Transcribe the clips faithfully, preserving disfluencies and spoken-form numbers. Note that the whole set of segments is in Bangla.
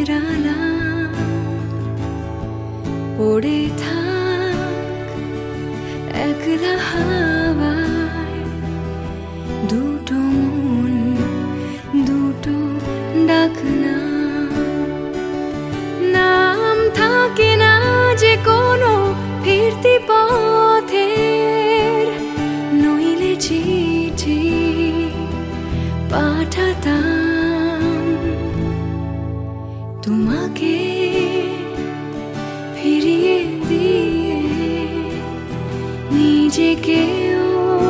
ফেরালাম পড়ে থাক একলা হাওয়ায় দুটো মন দুটো ডাকনা নাম থাকে না যে কোনো ফিরতি পথের নইলে চিঠি পাঠাতাম তোমাকে ফিরিয়ে দিয়ে নিজেকেও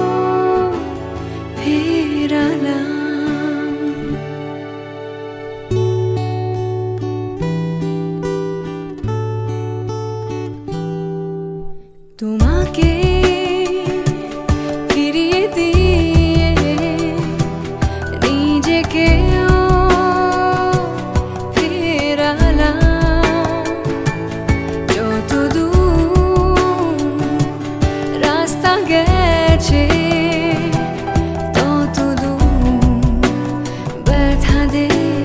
ফেরালাম। তোমাকে ফিরিয়ে দিয়ে নিজেকেও ফেরালাম। যতদূর রাস্তা গেছে ততদূর ব্যথা দে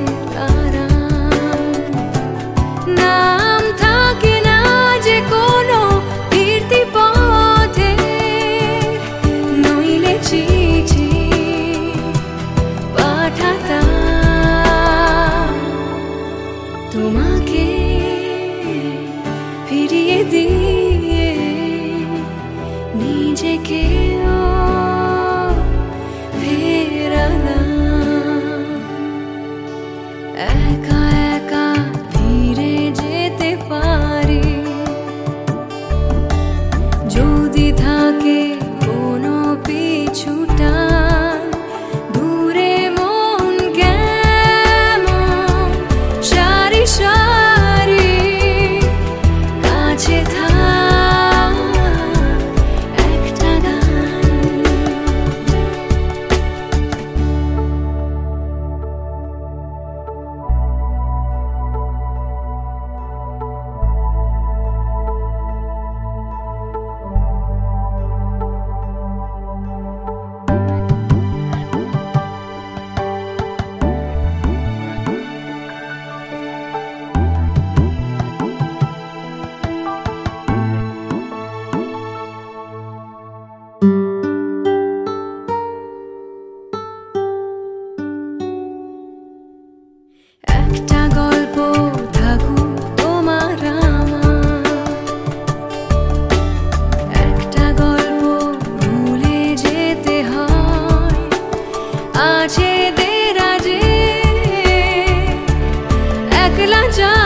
আরাম। নাম থাকে না যে কোনো ফিরতি পথের নইলে চিঠি পাঠাতাম তোমাকে ফিরিয়ে দিয়ে নিজেকেও ফেরালাম। একা একা ফিরে যেতে পারি যদি থাকে কোনো পিছু টান। দূরে মন কেমন সারি সারি কাছে থাক একটা গান। একটা গল্প থাকুক তোমার আমার, একটা গল্প ভুলে যেতে হয়। আছে দেরাজে একলা যা